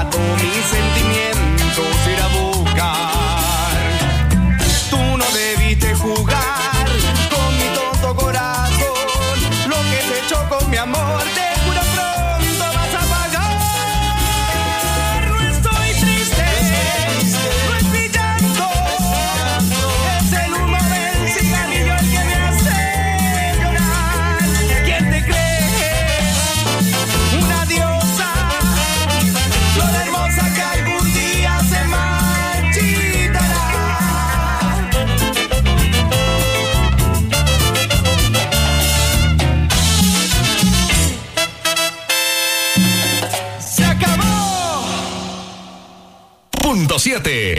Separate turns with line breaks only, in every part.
lado mis sentimientos ir a buscar. Tú no debiste jugar con mi tonto corazón. Lo que se echó con mi amor te juro pronto vas a pagar. No estoy triste, no estoy llanto. Es el humo del cigarrillo el que me hace llorar. ¿Quién te cree? Una diosa, flor hermosa que algún día se marchitará. ¡Se acabó!
Punto 7.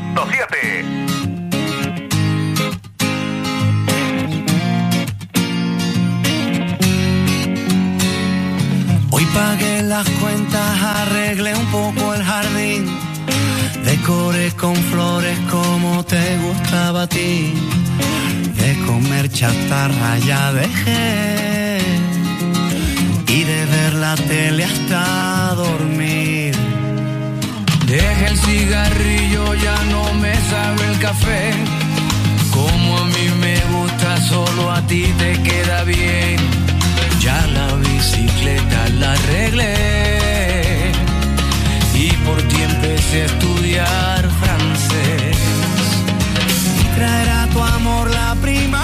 Hoy pagué las cuentas, arreglé un poco el jardín, decoré con flores como te gustaba a ti. De comer chatarra ya dejé y de ver la tele hasta dormir. Dejé el cigarrillo, ya no me sabe el café. Como a mí me gusta, solo a ti te queda bien. Ya la bicicleta la arreglé y por ti empecé a estudiar francés. Y traerá tu amor la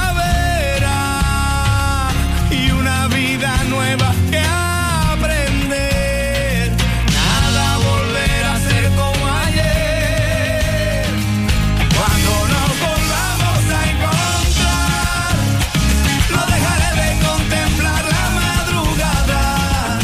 primavera y una vida nueva que aprender. Nada volverá a ser como ayer. Cuando nos volvamos a encontrar, no dejaré de contemplar la madrugada.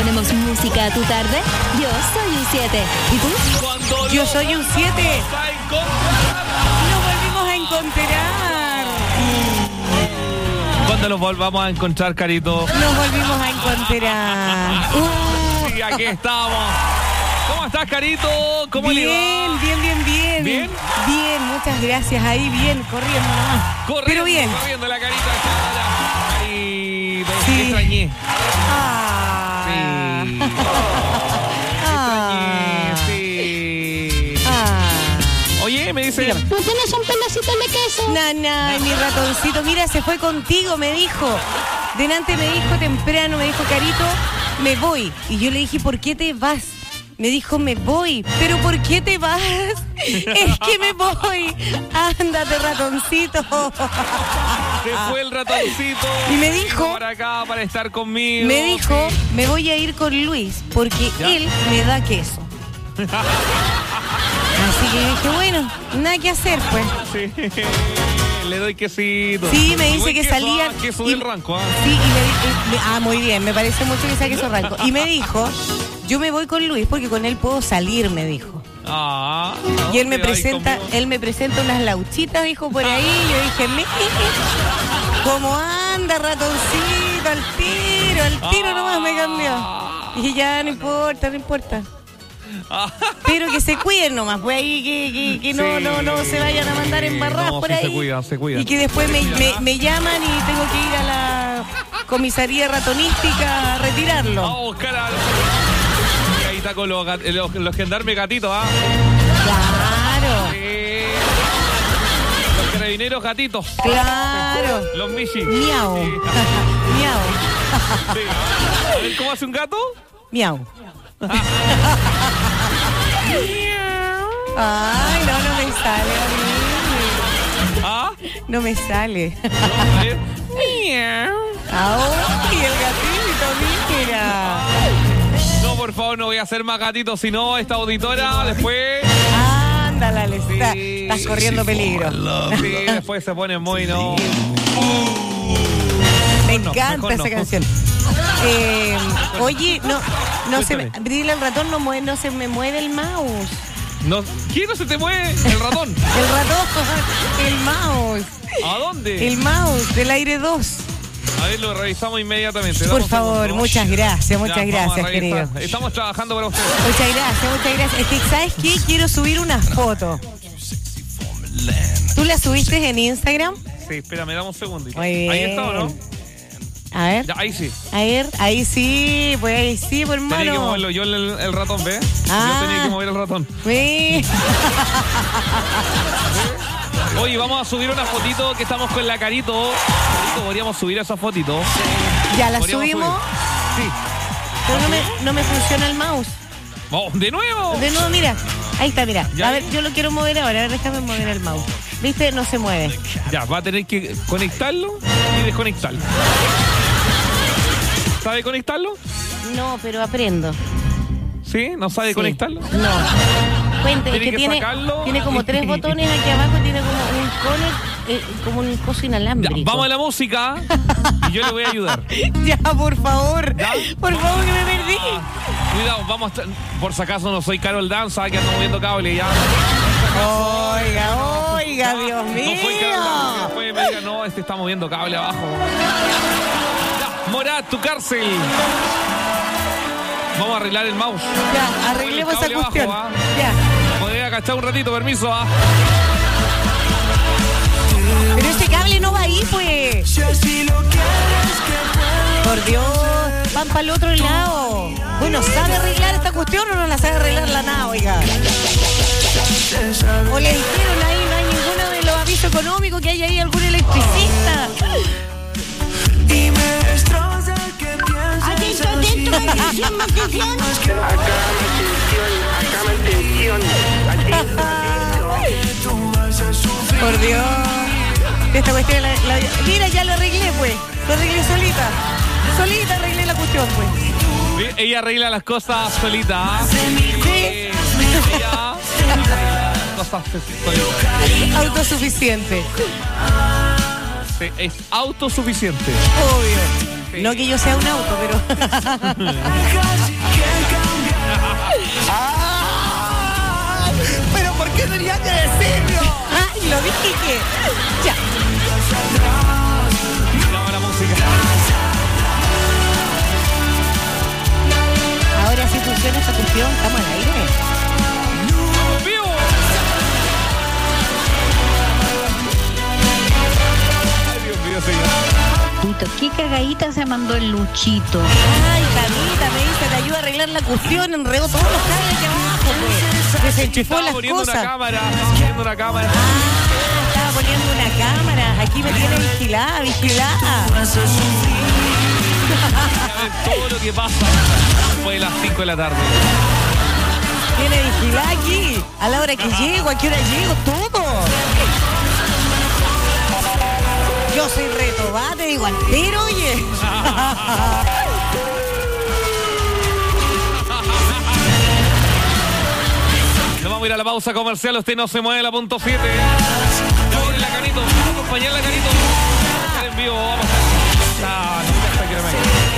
ponemos música a tu tarde? Yo soy un 7. ¿Y tú?
Yo soy un 7. Nos volvimos a encontrar.
¿Cuándo nos volvamos a encontrar, Carito?
Nos volvimos a encontrar.
Sí, aquí estamos. ¿Cómo estás, Carito? ¿Cómo le va?
Bien.
¿Bien?
Bien, muchas gracias. Ahí bien, corriendo nomás. Pero bien.
Corriendo la Carita. Carito,
Sí.
te extrañé. Sí. Oye, me dice...
Dígame.
¿Tú tienes un pedacito de queso?
Nana, mi ratoncito, mira, se fue contigo, me dijo. Delante me dijo temprano, me dijo, Carito, me voy. Y yo le dije, ¿por qué te vas? Me dijo, me voy. ¿Pero por qué te vas? Es que me voy. Ándate, ratoncito.
Se fue el ratoncito.
Y me dijo...
Para acá, para estar conmigo.
Me dijo, me voy a ir con Luis, porque
¿Ya?
él me da queso. Así que dije, bueno, nada que hacer, pues.
Sí. Le doy quesito.
Sí, me dice
Igual
que
queso,
salía...
queso
y-
del ranco,
Sí, muy bien, me parece mucho que sea queso ranco. Y me dijo, yo me voy con Luis porque con él puedo salir, me dijo. Y él me presenta unas lauchitas, dijo, por ahí. Yo dije, ¿cómo anda, ratoncito? Al tiro nomás me cambió. Dije, ya, no importa. Pero que se cuiden nomás, pues ahí que no se vayan a mandar embarradas por ahí.
Se cuidan.
Y que después me llaman y tengo que ir a la comisaría ratonística a retirarlo.
Vamos a buscar a... Y ahí está con los gendarmes gatitos, ¿ah?
Claro,
Los carabineros gatitos.
claro.
Los Michi.
Miau.
Sí.
Miau.
Sí. A ver, ¿cómo hace un gato?
Miau. Ay, no me sale a mí.
¿Ah?
No me sale.
A ver.
Ay, el gatito, mira.
No, por favor, no voy a hacer más gatitos, si no, esta auditora después...
Ándale, estás corriendo peligro.
Sí, después se pone muy, no...
Me
no,
encanta
mejor
esa
no.
canción. Oye, no se me... Dile al ratón, no se me mueve el mouse.
No, ¿quién no se te mueve? El ratón.
El ratón, el mouse.
¿A dónde?
El mouse del aire 2.
A ver, lo revisamos inmediatamente.
Por
Dame un
favor,
segundo.
muchas gracias,
Ya,
muchas
vamos a
gracias,
revisar.
querido.
Estamos trabajando para ustedes.
Muchas gracias. Es que, ¿sabes qué? Quiero subir una foto. ¿Tú la subiste en Instagram?
Sí, espérame, dame un segundito.
Muy bien.
Ahí está, ¿o no?
A ver.
Ya, ahí sí.
A ver, ahí sí, pues
Tenía que
hermano.
moverlo yo el ratón, ¿ves?
Ah.
Yo tenía que mover el ratón.
Sí.
Oye, vamos a subir una fotito que estamos con la Carito. Carito, podríamos subir esa fotito.
Ya la
Podríamos
subimos,
subir. Sí.
pero no me funciona el mouse.
Vamos, de nuevo.
De nuevo, mira. Ahí está, mira.
Ya.
A ver, yo lo quiero mover ahora. A ver, déjame mover el mouse. ¿Viste? No se mueve.
Ya, va a tener que conectarlo y desconectarlo. ¿Sabe conectarlo?
No, pero aprendo.
¿Sí? ¿No sabe
Sí.
conectarlo?
No. Cuente, es
Tiene
que
que
tiene
sacarlo.
como 3 botones aquí abajo, tiene como un connect, como un coso
Ya,
inalámbrico.
vamos a la música y yo le voy a ayudar.
Ya, por favor.
¿Ya?
Por favor, que me perdí.
Cuidado, vamos a estar... Por si acaso no soy Carol Danza, que ando moviendo cable ya.
Oiga, Dios mío.
No fue Carol Danza, que después me diga, no, este está moviendo cable abajo. Ya, Morat, tu cárcel. Vamos a arreglar el mouse.
Ya, arreglemos
El
esa
cable
cuestión.
abajo,
Ya.
Podría agachar un ratito, permiso.
Pero ese cable no va ahí, pues. Por Dios, van para el otro lado. Bueno, ¿sabe arreglar esta cuestión o no la sabe arreglar la nada, oiga? O le dijeron ahí, no hay ninguno de los avisos económicos que haya ahí algún electricista.
Atento, más atención.
Por Dios. Esta cuestión mira, ya la arreglé, pues. Lo arreglé solita. Solita arreglé la cuestión, pues.
Ella arregla las cosas solita.
Sí.
Ella arregla las cosas solita.
Autosuficiente.
Sí, es autosuficiente.
Obvio.
Sí, Sí.
No que yo sea un auto, pero...
¿Pero por qué tenía que decirlo?
¡Ay, lo dije que... Ya.
Vamos a la música.
Ahora sí funciona esta cuestión. ¿Estamos al aire?
¡Vivo! Ay, Dios mío, señor.
¿Qué cagadita se mandó el Luchito?
Ay, Camita, me dice, te ayuda a arreglar la cuestión, enredó todos los cables de abajo, pues. Desenchufó las cosas.
Estaba poniendo una cámara.
Estaba poniendo una cámara. Aquí me tiene vigilada.
Todo lo que pasa después de las 5 de la tarde.
Tiene vigilada aquí. A la hora que llego, a qué hora llego, todo. Yo soy retobada, te digo altero, oye.
Nos vamos a ir a la pausa comercial. Usted no se mueve la punto 7. Ya viene la Canito. Vamos a acompañar la Canito. Vamos a estar en vivo. Vamos a estar. No me gusta que no me...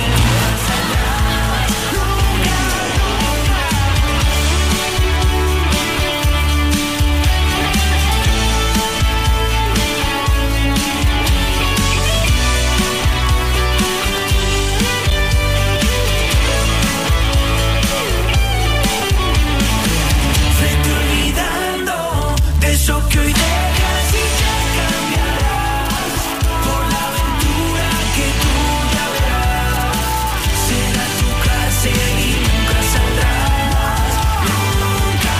Eso que hoy dejas y ya cambiarás por la aventura que tú ya verás. Será tu clase y nunca saldrás, nunca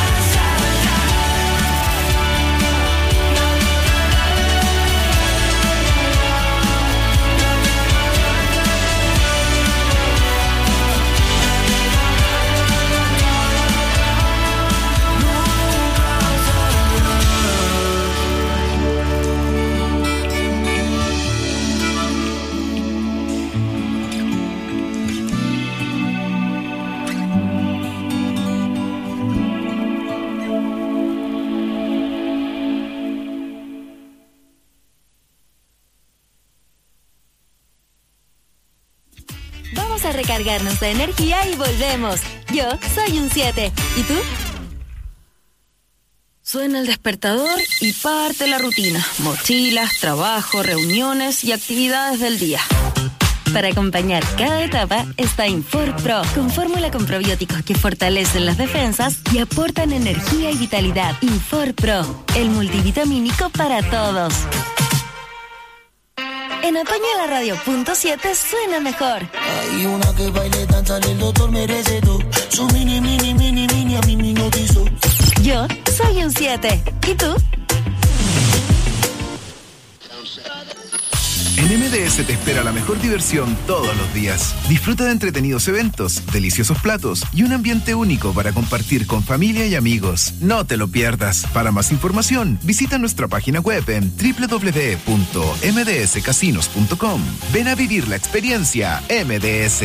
Vamos a recargarnos de energía y volvemos. Yo soy un 7. ¿Y tú?
Suena el despertador y parte la rutina. Mochilas, trabajo, reuniones y actividades del día.
Para acompañar cada etapa está Infor Pro, con fórmula con probióticos que fortalecen las defensas y aportan energía y vitalidad. Infor Pro, el multivitamínico para todos. En otoño la radio punto 7 suena mejor.
hay una que baile danza, el doctor merece todo. Su mini a mí me hipnotizó.
Yo soy un 7. ¿Y tú?
En MDS te espera la mejor diversión todos los días. Disfruta de entretenidos eventos, deliciosos platos y un ambiente único para compartir con familia y amigos. No te lo pierdas. Para más información, visita nuestra página web en www.mdscasinos.com. Ven a vivir la experiencia MDS.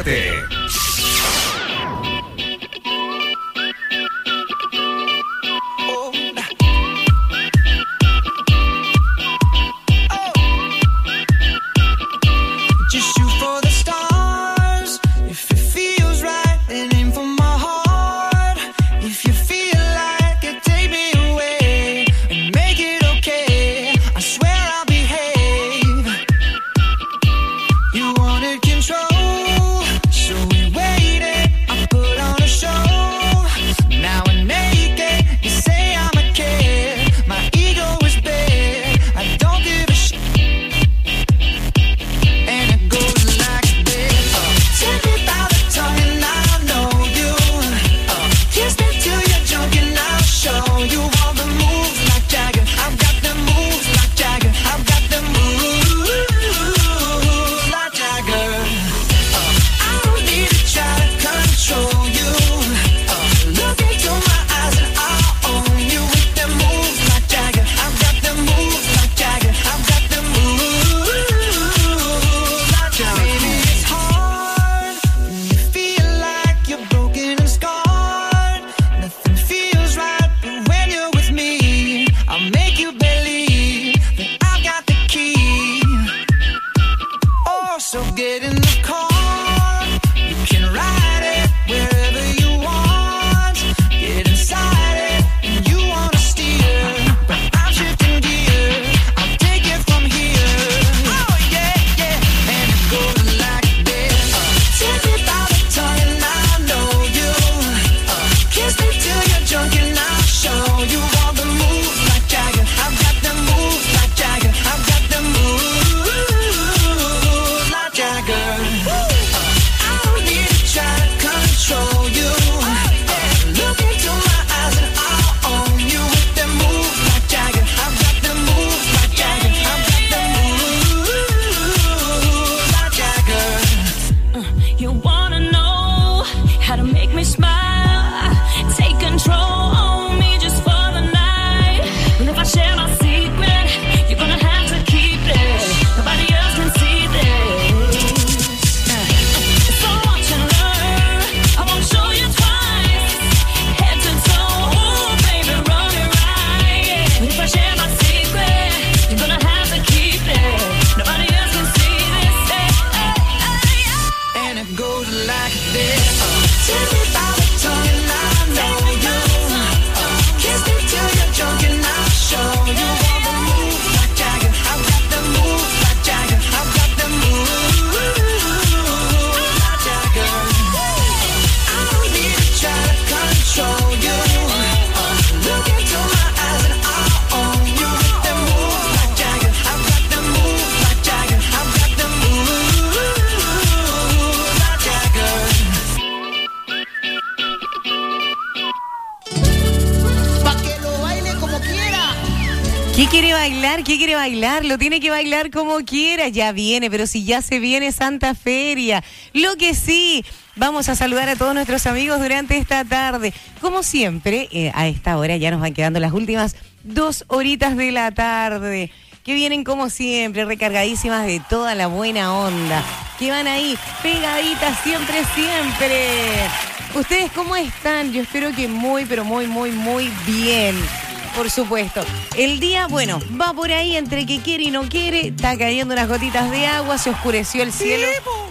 ¿Qué quiere bailar? ¿Qué quiere bailar? Lo tiene que bailar como quiera. Ya viene, pero si ya se viene Santa Feria. Lo que sí, vamos a saludar a todos nuestros amigos durante esta tarde. Como siempre, a esta hora ya nos van quedando las últimas 2 horitas de la tarde. Que vienen como siempre, recargadísimas de toda la buena onda. Que van ahí, pegaditas siempre, siempre. ¿Ustedes cómo están? Yo espero que muy, pero muy, muy, muy bien. Por supuesto. El día, bueno, va por ahí entre que quiere y no quiere. Está cayendo unas gotitas de agua, se oscureció el cielo.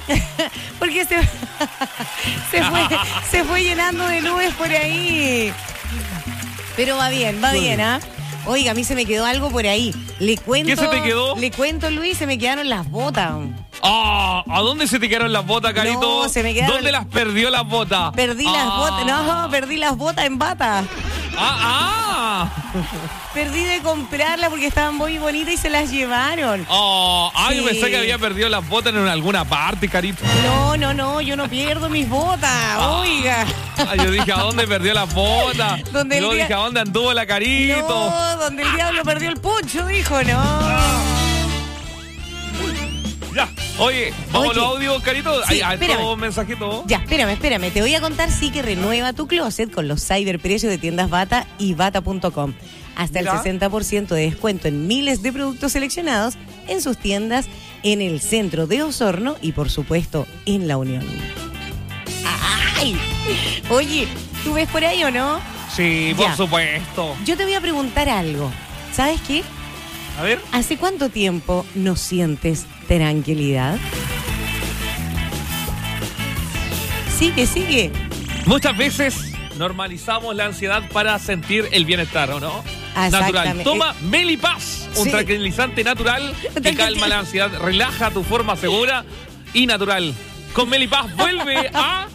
Porque se fue llenando de nubes por ahí. Pero va bien, ¿ah? Oiga, a mí se me quedó algo por ahí. Le cuento.
¿Qué se te quedó?
Le cuento, Luis, se me quedaron las botas.
¿A dónde se te quedaron las botas, Carito?
No, se me quedaron.
¿Dónde las perdió las botas?
Perdí las botas. No, perdí las botas en bata. Perdí de comprarlas porque estaban muy bonitas y se las llevaron.
Sí. Yo pensé que había perdido las botas en alguna parte, Carito.
No, yo no pierdo mis botas, oiga.
Yo dije, ¿a dónde perdió las botas? Yo dije, ¿a dónde anduvo la Carito?
No, donde el diablo perdió el pucho, dijo, no.
Ya, oye, vamos a los audios, Carito.
Sí,
hay todo un mensajito.
Ya, espérame. Te voy a contar, sí, que renueva tu closet con los cyberprecios de tiendas Bata y Bata.com. Hasta el 60% de descuento en miles de productos seleccionados en sus tiendas en el centro de Osorno y, por supuesto, en La Unión. Ay. Oye, ¿tú ves por ahí o no?
Sí, por supuesto.
Yo te voy a preguntar algo. ¿Sabes qué?
A ver.
¿Hace cuánto tiempo no sientes tranquilidad? Sigue.
Muchas veces normalizamos la ansiedad para sentir el bienestar, ¿o no? Natural. Toma Melipaz, un tranquilizante natural que calma la ansiedad, relaja tu forma segura y natural. Con Melipaz vuelve a...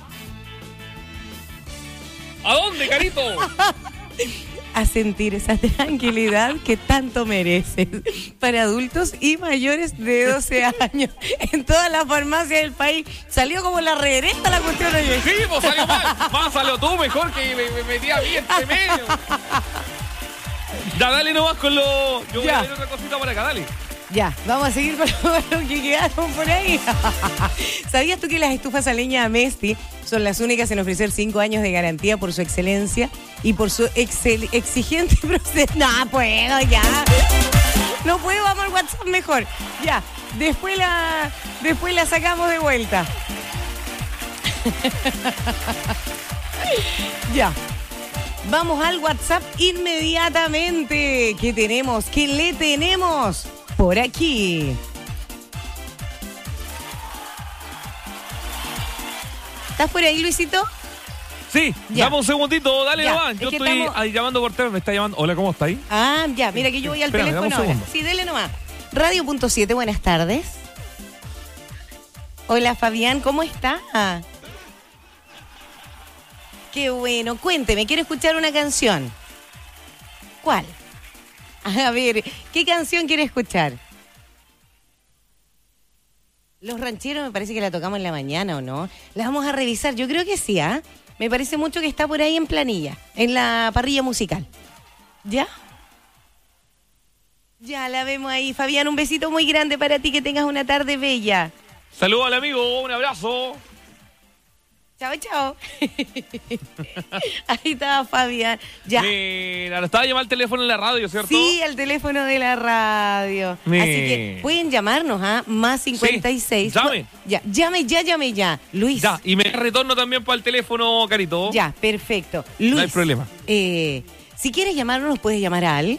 ¿A dónde, Carito?
A sentir esa tranquilidad que tanto mereces. Para adultos y mayores de 12 años. En todas las farmacias del país. Salió como la regreta la cuestión.
Sí, pues salió mal. Más salió tú mejor que me metí a mí entre medio. Ya, dale nomás con lo... Yo voy a ver otra cosita por acá, dale.
Ya, vamos a seguir con lo que quedaron por ahí. ¿Sabías tú que las estufas a leña Amesti son las únicas en ofrecer 5 años de garantía por su excelencia y por su exigente proceso? No puedo, ya. No puedo, vamos al WhatsApp mejor. Ya, después la sacamos de vuelta. Ya. Vamos al WhatsApp inmediatamente. ¿Qué tenemos? ¿Qué le tenemos? Por aquí. ¿Estás por ahí, Luisito?
Sí, dame un segundito, dale nomás. Yo estoy llamando por teléfono, me está llamando. Hola, ¿cómo está ahí?
Ah, ya, mira que yo voy al teléfono ahora. Sí, dele nomás. Radio.7, buenas tardes. Hola, Fabián, ¿cómo está? Qué bueno, cuénteme, quiero escuchar una canción. ¿Cuál? A ver, ¿qué canción quiere escuchar? Los Rancheros me parece que la tocamos en la mañana, ¿o no? La vamos a revisar, yo creo que sí, ¿ah? Me parece mucho que está por ahí en planilla, en la parrilla musical. ¿Ya? Ya la vemos ahí. Fabián, un besito muy grande para ti, que tengas una tarde bella.
Saludos al amigo, un abrazo.
Chao, chao. Ahí estaba Fabián. Ya.
Mira, lo estaba llamando al teléfono en la radio, ¿cierto?
Sí, al teléfono de la radio. Mira. Así que pueden llamarnos a más 56.
Sí, llame.
Ya, llame ya. Luis.
Ya, y me retorno también para el teléfono, Carito.
Ya, perfecto. Luis.
No hay problema.
Si quieres llamarnos, nos puedes llamar al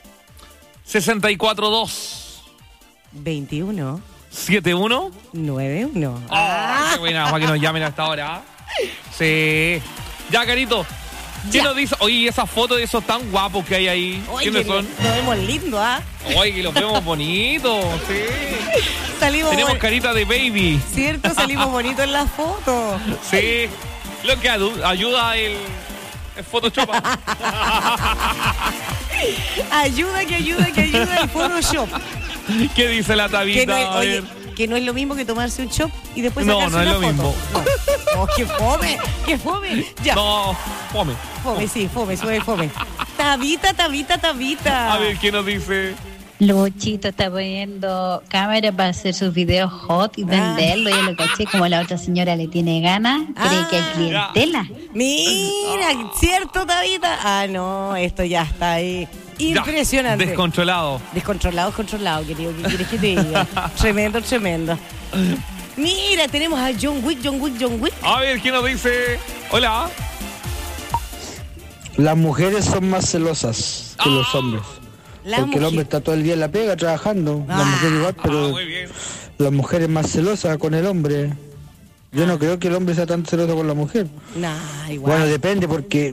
642
21
71
91.
Qué buena, para que nos llamen hasta ahora. Sí. Ya, Carito. ¿Quién nos dice? Oye, esas fotos de esos tan guapos que hay ahí. ¿Quiénes son?
Nos vemos lindos, ¿ah?
Oye, que los vemos bonitos. Sí. Tenemos carita de baby.
¿Cierto? Salimos bonitos en las fotos.
Sí. Lo que ayuda el Photoshop. ayuda el Photoshop. ¿Qué dice la Tabita?
Que no es lo mismo que tomarse un shot y después
sacarse una foto. No, no es lo mismo.
No, qué fome. Ya.
No, fome.
Fome. Tabita.
A ver, ¿qué nos dice?
Luchito está poniendo cámara para hacer sus videos hot y venderlo. Yo lo caché, como la otra señora le tiene ganas, cree que hay clientela.
Mira, ¿cierto, Tabita? No, esto ya está ahí. Impresionante.
Ya, descontrolado,
querido. ¿Qué quieres que te diga? Tremendo. Mira, tenemos a John Wick.
A ver, ¿quién nos dice? Hola.
Las mujeres son más celosas que los hombres. Porque el hombre está todo el día en la pega trabajando. La mujer igual, pero la mujer es más celosa con el hombre. Yo no creo que el hombre sea tan celoso con la mujer.
Igual.
Bueno, depende porque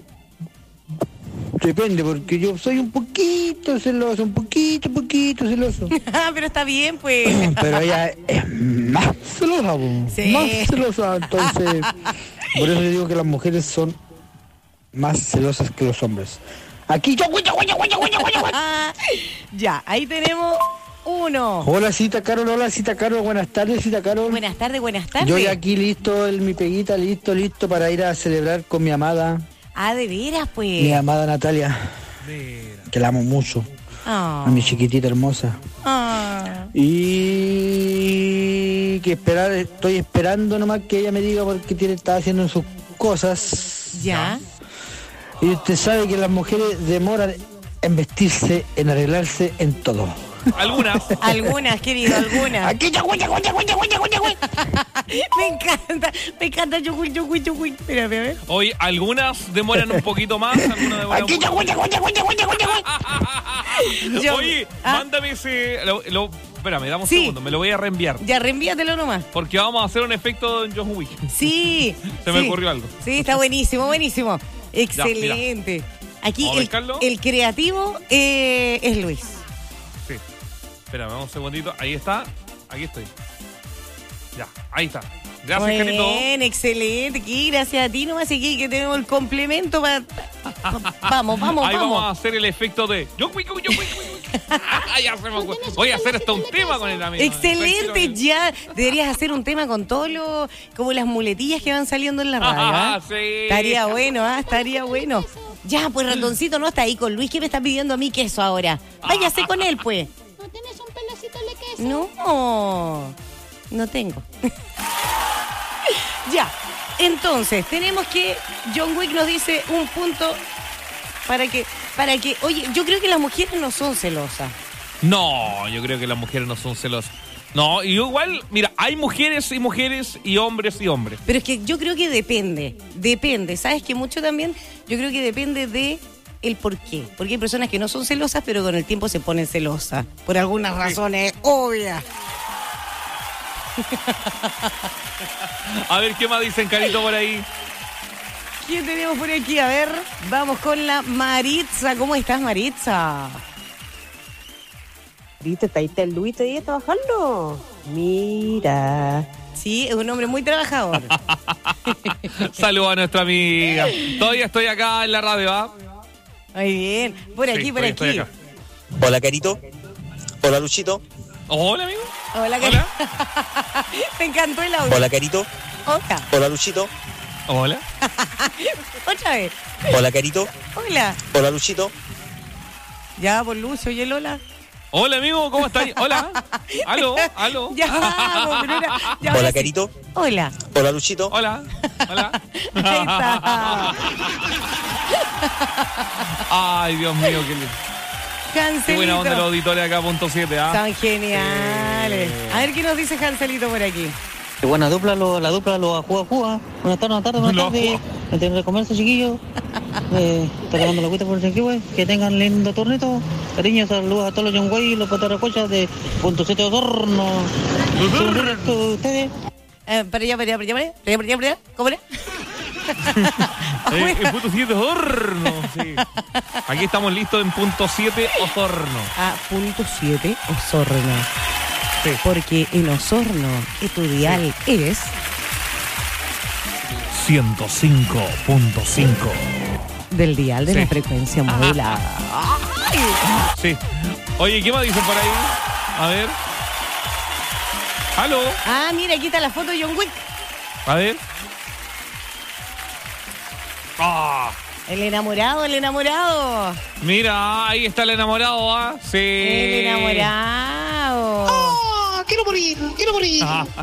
yo soy un poquito celoso, un poquito celoso.
Pero está bien, pues.
Pero ella es más celosa, más celosa. Entonces, por eso yo digo que las mujeres son más celosas que los hombres. Aquí yo.
Ya, ahí tenemos uno.
Hola, Cita Carol. Buenas tardes, Cita Carol.
Buenas tardes.
Yo ya aquí listo, mi peguita, listo para ir a celebrar con mi amada.
¿De veras, pues?
Mi amada Natalia. Que la amo mucho. A mi chiquitita hermosa. Y que estoy esperando nomás que ella me diga porque está haciendo sus cosas.
Ya.
Y usted sabe que las mujeres demoran en vestirse, en arreglarse, en todo.
Algunas, querido, algunas.
Aquí
Me encanta Yogui. Espérame, a ver.
Hoy algunas demoran un poquito más, algunas demoran
aquí
Oye, mándame ese... Espérame, dame un segundo, me lo voy a reenviar.
Ya, reenvíatelo nomás.
Porque vamos a hacer un efecto en John Wick.
Sí.
Se me ocurrió algo.
Sí, está buenísimo. Excelente.
Ya,
aquí el creativo es Luis.
Sí. Espérame, un segundito. Ahí está. Aquí estoy. Ya, ahí está. Gracias, Carito.
Bien, excelente. Aquí, gracias a ti nomás. Aquí que tenemos el complemento para... Vamos.
Ahí vamos a hacer el efecto de... John Wick. Ya se me ocurre. Voy a hacer hasta un tema con el amigo.
Excelente, ya. Deberías hacer un tema con todos los... como las muletillas que van saliendo en la radio.
Sí.
Estaría bueno. Ya, pues ratoncito no está ahí con Luis, que me está pidiendo a mí queso ahora. Váyase con él, pues.
¿No tienes un pedacito de queso?
No tengo. Ya, entonces, tenemos que... John Wick nos dice un punto para que... Oye, yo creo que las mujeres no son celosas.
No, yo creo que las mujeres no son celosas. No, y igual, mira, hay mujeres y mujeres y hombres y hombres.
Pero es que yo creo que depende. ¿Sabes que mucho también? Yo creo que depende de el por qué. Porque hay personas que no son celosas, pero con el tiempo se ponen celosas. Por algunas razones obvias.
A ver, ¿qué más dicen, Carito, por ahí?
¿Quién tenemos por aquí? A ver, vamos con la Maritza. ¿Cómo estás, Maritza?
¿Viste? ¿Está el Luis ahí trabajando? Mira.
Sí, es un hombre muy trabajador.
Saludos a nuestra amiga. Todavía estoy acá en la radio, ¿ah?
Muy bien. Por aquí.
Hola, Carito. Hola, Luchito.
Hola, amigo.
Hola, Carito. Me encantó el audio.
Hola, Carito. Hola, Luchito.
Hola.
Otra vez.
Hola, Carito. Hola, Luchito.
Ya, por Lucio y el hola.
Hola, amigo, ¿cómo estás? Hola. Aló.
Hola, Carito.
Hola,
Luchito.
Hola.
Ahí está.
Ay, Dios mío,
Hanselito.
Qué buena onda los auditores acá, .7, ¿ah?
Son geniales. A ver qué nos dice Hanselito por aquí.
Qué buena dupla, la dupla, los Juga. Buenas tardes. Me tienen que comerse, chiquillos. Está grabando la cuita por el güey. Que tengan lindo tornito. Cariños, saludos a todos los John Way, los pataracochas de .7 Osorno. ¿Ustedes?
Para allá. ¿Cómo le?
En .7 Osorno. Sí. Aquí estamos listos en .7 Osorno.
.7 Osorno. Sí. Porque en Osorno, tu dial es
105.5
del dial de la frecuencia modulada.
Sí. Oye, ¿qué más dicen por ahí? A ver. ¿Aló?
Mira, aquí está la foto de John Wick.
A ver.
El enamorado.
Mira, ahí está el enamorado, ¿ah? Sí.
El enamorado.
Quiero morir.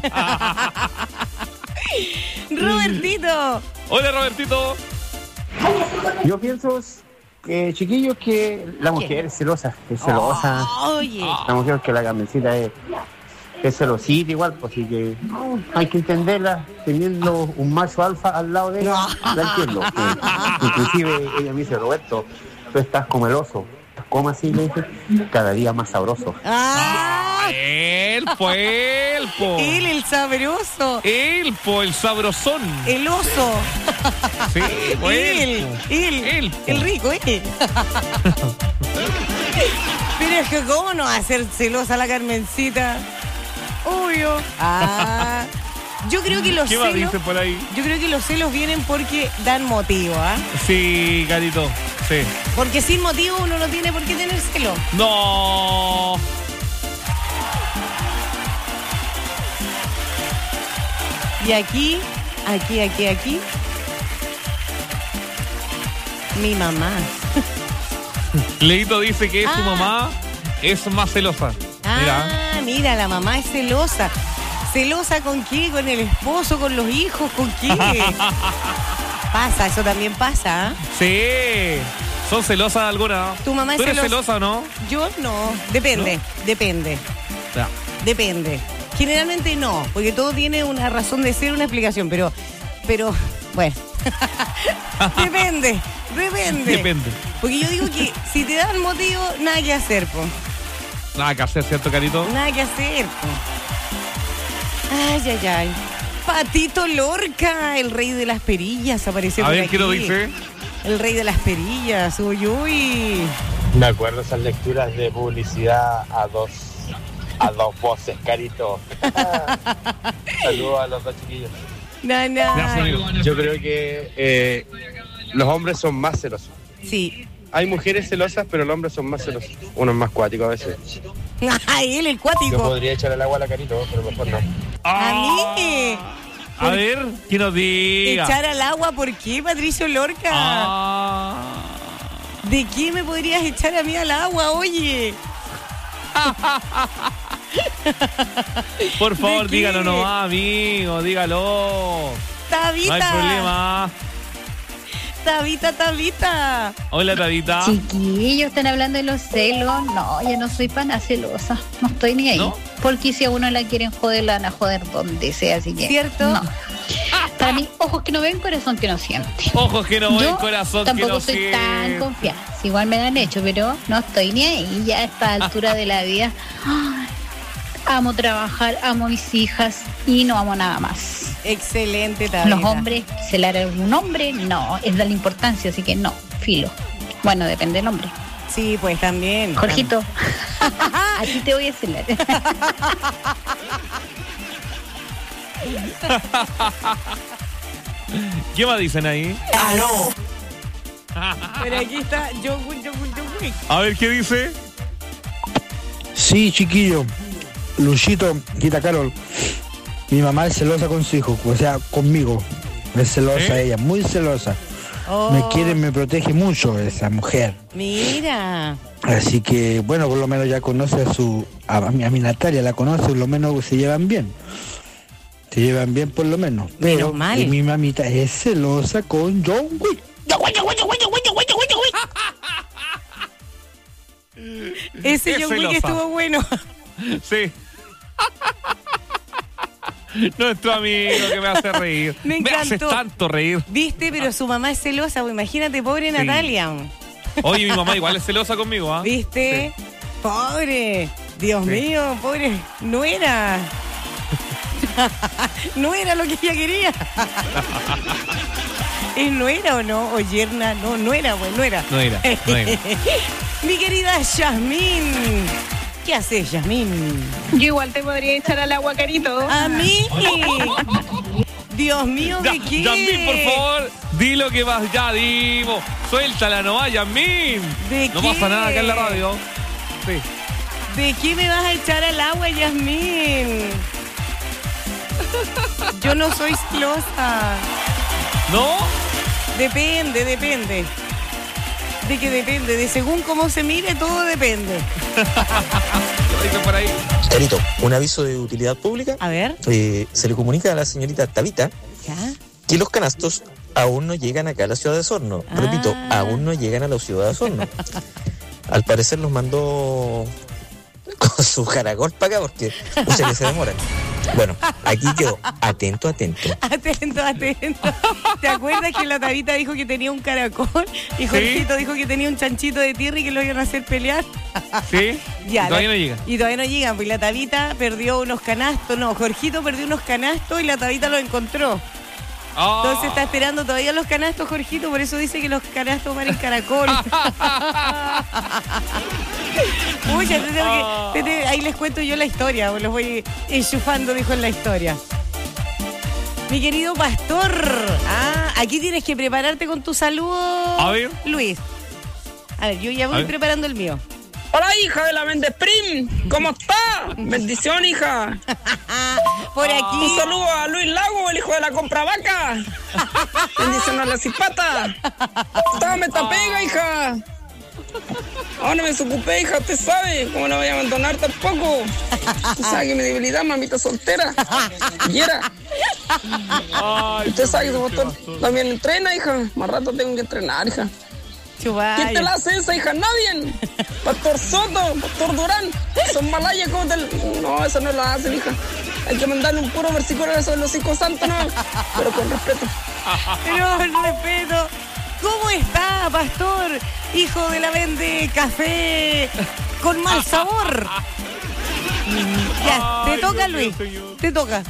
Robertito.
Hola, Robertito.
Yo pienso, chiquillos, que la mujer es celosa.
Oye.
La mujer que la Carmencita es celosita igual, pues sí que hay que entenderla. Teniendo un macho alfa al lado de ella, la entiendo. Inclusive ella me dice, Roberto, tú estás como el oso. ¿Cómo así? Le dice, cada día más sabroso.
Elpo.
Él, el sabroso.
Elpo, el sabrosón.
El oso.
Sí,
él. El rico, Pero es que cómo no va a ser celosa la Carmencita. Obvio. Yo creo que los
¿Qué
celos.
Dice por ahí?
Yo creo que los celos vienen porque dan motivo,
Sí, Carito. Sí.
Porque sin motivo uno no tiene por qué tener celos.
No.
Y aquí. Mi mamá.
Leito dice que su mamá es más celosa.
Mira, la mamá es celosa. ¿Celosa con qué? ¿Con el esposo? ¿Con los hijos? ¿Con qué? Pasa, eso también pasa.
Sí. ¿Son celosas algunas?
¿Tu mamá es
¿Tú eres celosa o no?
Yo no. Depende,
¿No?
depende.
Ya.
Depende. Generalmente no, porque todo tiene una razón de ser, una explicación, pero bueno. Depende. Porque yo digo que si te dan motivo, nada que hacer, po.
Nada que hacer, ¿cierto, Carito?
Nada que hacer, po. Ay. Patito Lorca, el rey de las perillas, apareció por aquí.
A ver, ¿qué lo dice?
El rey de las perillas, uy.
Me acuerdo esas lecturas de publicidad a dos voces, Carito. Saludos a los dos chiquillos. Yo creo que los hombres son más celosos.
Sí.
Hay mujeres celosas, pero los hombres son más celosos. Uno es más cuático a veces.
Ay, él es cuático.
Yo podría echar el agua a la Carito, pero mejor no.
A mí.
A ver, ¿quién nos diga?
¿Echar al agua por qué, Patricio Lorca? ¿De qué me podrías echar a mí al agua, oye?
Por favor, dígalo nomás, amigo, dígalo.
Tabita.
No hay problema.
Tabita.
Hola, Tabita.
Chiquillos, están hablando de los celos. No, yo no soy pana celosa. No estoy ni ahí. ¿No? Porque si a uno la quieren joder, la van a joder donde sea. Así que,
¿cierto?
No. Para mí, ojos que no ven, corazón que no siente.
Ojos que no ven, corazón que no siente.
Tampoco soy tan confiada. Igual me la han hecho, pero no estoy ni ahí. Ya a esta altura de la vida. Amo trabajar, amo mis hijas y no amo nada más.
Excelente, Tabita.
Los hombres, celar a un hombre, no, es de la importancia, así que no, filo. Bueno, depende del hombre.
Sí, pues también.
Jorgito, a ti te voy a celar.
¿Qué más dicen ahí?
¡Aló! Pero aquí está John Wick.
A ver, ¿qué dice?
Sí, chiquillo. Luchito, Quita Carol. Mi mamá es celosa con su hijo, o sea, conmigo. Es celosa ella, muy celosa. Me quiere, me protege mucho esa mujer.
Mira.
Así que, bueno, por lo menos ya conoce a mi Natalia, la conoce, por lo menos se llevan bien. Se llevan bien por lo menos. Pero
mal.
Mi mamita es celosa con John Wick.
Ese John Wick estuvo bueno.
Sí. Nuestro amigo que me hace reír.
Me encantó.
Me hace tanto reír.
¿Viste? Pero su mamá es celosa. Imagínate, pobre Natalia.
Oye, mi mamá igual es celosa conmigo, ¿ah?
¿Viste? Sí. Pobre. Dios mío, pobre. No era lo que ella quería. ¿No era o no? ¿O yerna? No era, pues, no era.
No era.
Mi querida Yasmín. ¿Qué haces, Yasmín?
Yo igual te podría echar al agua, Carito.
¿A mí? Dios mío, ¿de qué?
Yasmín, por favor, di lo que vas ya, Divo. Suéltala nomás, Yasmín.
¿De
no
qué?
pasa nada acá en la radio. Sí.
¿De qué me vas a echar al agua, Yasmín? Yo no soy celosa.
¿No?
Depende. De que depende, de según cómo se mire, todo depende.
Por ahí.
Carito, un aviso de utilidad pública.
A ver.
Se le comunica a la señorita Tabita que los canastos aún no llegan acá a la ciudad de Osorno. Repito, aún no llegan a la ciudad de Osorno. Al parecer los mandó con su caracol para acá porque muchas veces se demoran. Bueno, aquí quedó. Atento.
¿Te acuerdas que la Tabita dijo que tenía un caracol? Y Jorgito dijo que tenía un chanchito de tierra y que lo iban a hacer pelear.
Sí.
Ya,
todavía no llega.
Y todavía no llegan, pues la Tabita perdió unos canastos. No, Jorgito perdió unos canastos y la Tabita los encontró. Entonces está esperando todavía los canastos, Jorgito, por eso dice que los canastos van en caracol. Uy, ya ahí les cuento yo la historia, los voy enchufando, dijo en la historia. Mi querido pastor, aquí tienes que prepararte con tu saludo,
a ver.
Luis. A ver, yo ya voy preparando el mío.
Hola, hija de la Mendesprim, ¿cómo está? Bendición, hija.
Por aquí.
Un saludo a Luis Lago, el hijo de la compravaca. Bendición a la cipata. Dame esta pega, hija. Ahora me desocupé, hija, usted sabe. ¿Cómo la voy a abandonar tampoco? Usted sabe que mi debilidad, mamita soltera. Quiera. Usted sabe que su pastor también entrena, hija. Más rato tengo que entrenar, hija.
Chubaya.
¿Quién te la hace esa, hija? Nadie. Pastor Soto, Pastor Durán. Son malayas como del... No, eso no la hacen, hija. Hay que mandarle un puro versículo a eso de los hijos santos, ¿no? Pero con respeto.
Pero con respeto. ¿Cómo está, pastor? Hijo de la vende café con mal sabor. Ya, te toca, Luis. Te toca.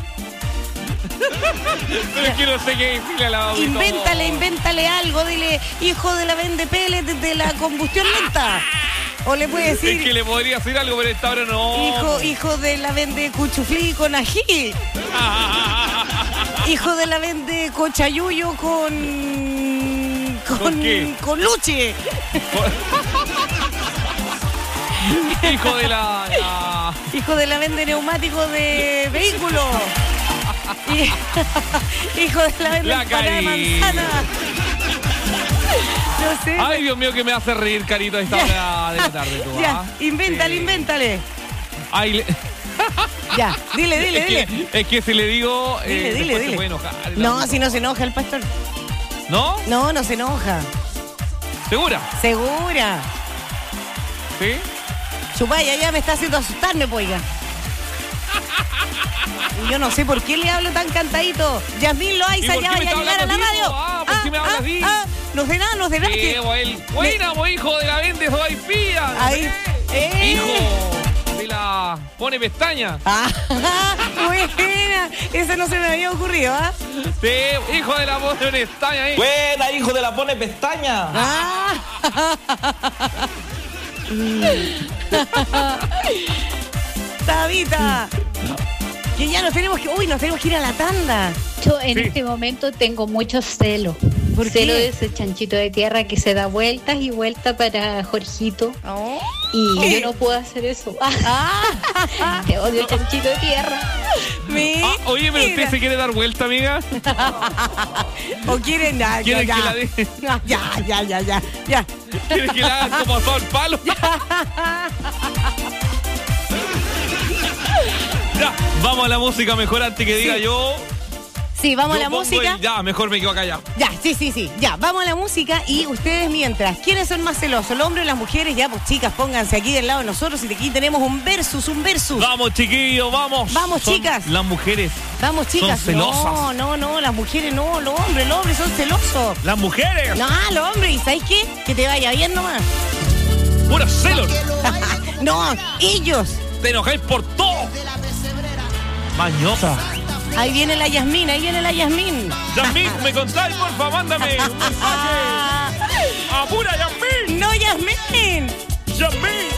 Pero es que no sé qué decirle a la
Invéntale algo. Dile, hijo de la vende pellets de la combustión lenta. O le puede decir...
Es que le podría decir algo, pero esta hora no.
Hijo de la vende cuchuflí con ají. Hijo de la vende cochayuyo con
qué?
Con luche. Hijo de la vende neumático de vehículo. Hijo de la vende empanada de manzana. No sé.
Ay, Dios mío, que me hace reír, Carito, a esta hora de la tarde. Tú,
ya, invéntale.
Ay,
ya, dile.
Es que si le digo,
dile.
se puede enojar.
No, si no se enoja el pastor.
¿No?
No se enoja.
¿Segura? ¿Sí?
Chupaya, ya me está haciendo asustarme, poiga. Yo no sé por qué le hablo tan cantadito. Yasmín Loaiza ya vaya a llegar a la radio.
¿Por qué me hablas así?
No sé nada.
Sí, buena, hijo de la vende soy pía.
Ahí.
Hijo de la pone pestaña.
Buena. Eso no se me había ocurrido, ¿ah?
Sí, hijo de la pone pestaña ahí.
Buena, hijo de la pone pestaña.
Tabita. Que ya nos tenemos que ir a la tanda.
Yo en este momento tengo mucho celo.
¿Por
celo
qué?
de ese chanchito de tierra que se da vueltas y vueltas para Jorgito. Y yo no puedo hacer eso. Te odio, chanchito de tierra.
Oye, pero usted se quiere dar vuelta, amiga.
¿O quieren nada?
¿Quieren que la deje?
Ya.
¿Quieren que la hagan como asado al palo? Ya, vamos a la música mejor antes que diga yo.
Sí, vamos a la música.
Ya, mejor me quedo acá ya.
Ya, sí. Ya, vamos a la música y ustedes mientras. ¿Quiénes son más celosos? ¿El hombre o las mujeres? Ya, pues chicas, pónganse aquí del lado de nosotros y aquí tenemos un versus.
Vamos, chiquillos, vamos.
Vamos, chicas.
Las mujeres.
Vamos, chicas.
Son celosas.
No, las mujeres no, los hombres son celosos.
Las mujeres.
No, los hombres, ¿y sabes qué? Que te vaya bien nomás.
Puras celos.
No, ellos.
Te enojáis por todo. Mañosa.
Ahí viene la Yasmín.
Yasmín, ¿me contáis, porfa? Mándame un mensaje. ¡Apura, Yasmín!
¡No, Yasmín!
¡Yasmín!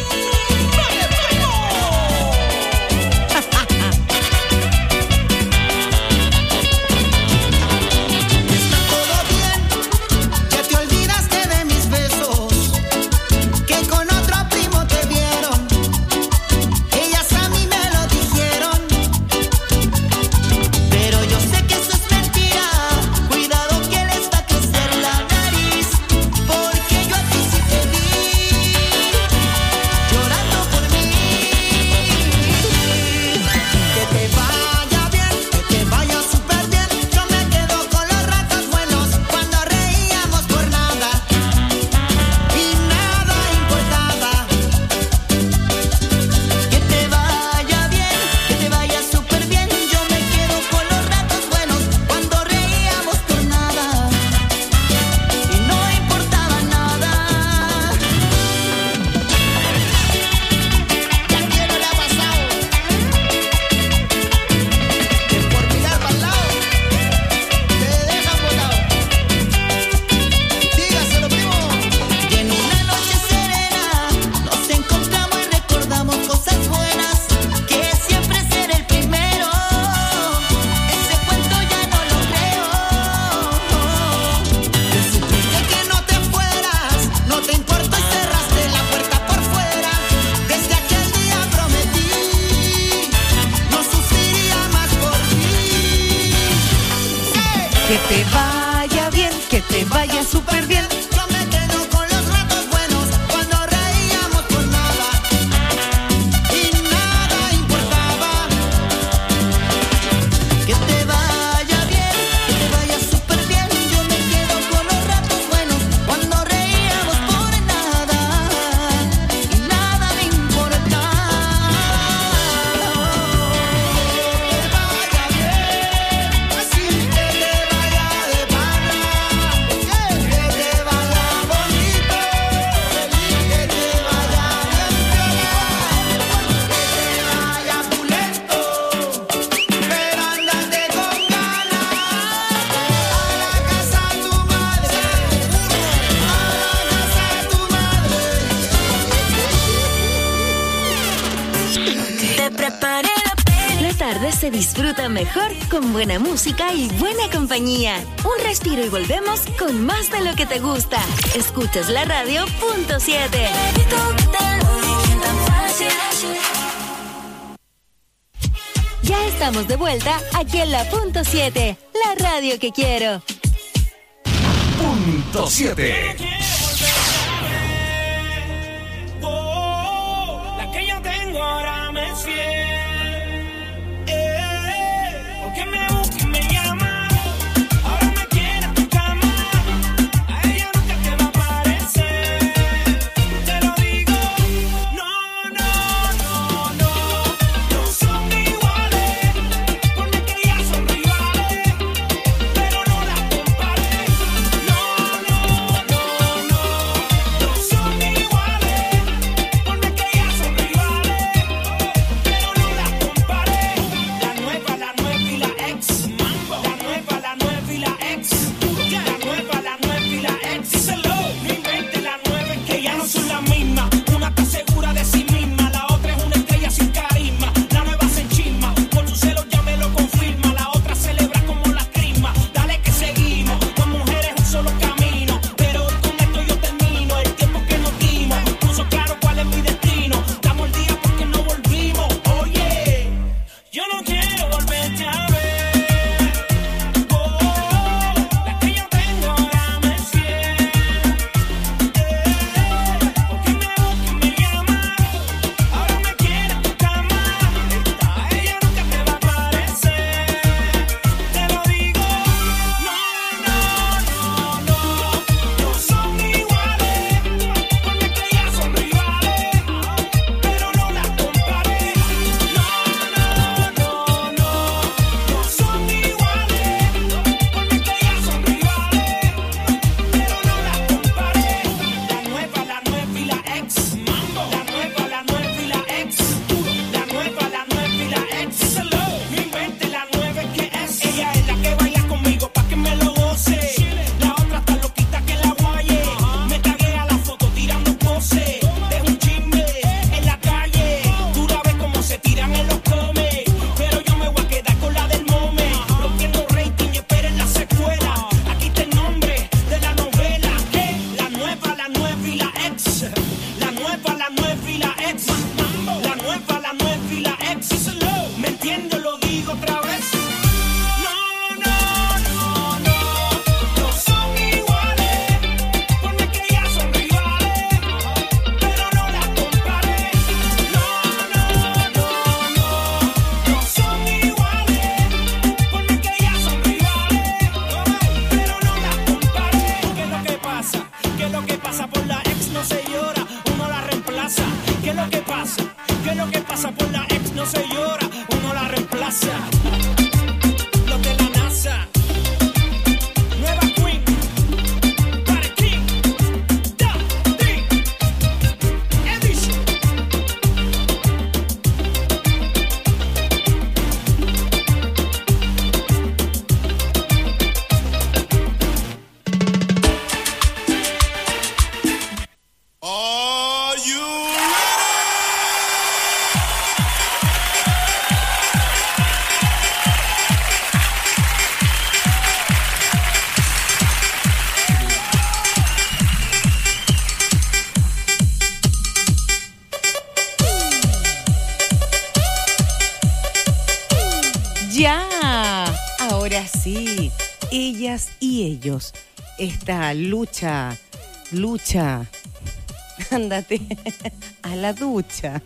Que te vaya bien, que te vaya súper bien.
Yo me quedo con los ratos buenos cuando reíamos por nada y nada importaba. Que te vaya bien, que te vaya súper bien. Yo me quedo con los ratos buenos cuando reíamos
se disfruta mejor con buena música y buena compañía. Un respiro y volvemos con más de lo que te gusta. Escuchas la radio punto 7. Ya estamos de vuelta aquí en la punto 7, la radio que quiero.
Punto 7.
La que yo tengo ahora me es fiel. Porque me busca y me llama. Ahora me quiere en tu cama. A ella nunca te va a parecer. Te lo digo. No son iguales. Porque que ellas son rivales. Pero no las compares. No son iguales. Porque que ellas son rivales. Pero no las compares. La nueva y la ex. Mambo. La nueva y la ex. La nueva y la ex. Díselo. No inventes la nueva, es que ya no son las mismas. Una está segura de sí misma, la otra es una estrella sin carisma. La nueva se enchisma, por sus celos ya me lo confirma. La otra celebra como la crisma. Dale que seguimos, con mujeres un solo camino. Pero hoy con esto yo termino. El tiempo que nos dimos puso claro cuál es mi destino. Estamos al día porque no volvimos. Oye, yo no quiero volverte a ver. La que yo tengo ahora me es fiel. Porque me busca y me llama. Ahora me quiere en tu cama. A ella nunca te va a parecer. Te lo digo. No son iguales. Porque que ellas son rivales. Pero no las compares. No son iguales. Porque que ellas son rivales. Pero no las compares. La nueva y la ex. Mambo. La nueva y la ex. La nueva y la ex. Díselo. No inventes la nueva, es que es. Ella es la que baila conmigo pa' que me lo goce. La otra está loquita que la guaye. Me taguea la foto tirando pose. Dejo un chisme en la calle. Tú la ves como se tiran en los comes. Pero yo me voy a quedar con la del mome. Rompiendo rating y esperen la secuela. Aquí está el nombre de la novela. La nueva y la ex. La nueva y la ex. La nueva y la ex. Díselo. ¿Me entiendo? Lo digo otra vez. No son iguales. Porque que ellas son rivales. Pero no las compares. No son iguales. Porque que ellas son rivales. Pero no las compares. ¿Qué es lo que pasa? ¿Qué es lo que pasa? Por la ex no se llora, uno la reemplaza. ¿Qué es lo que pasa? ¿Qué es lo que pasa? Por la ex no se llora, uno la reemplaza. Los de la NASA. Nueva Queen. Party King. Da, di. Edition.
Are you
Ya, ahora sí, ellas y ellos, esta lucha, ándate a la ducha.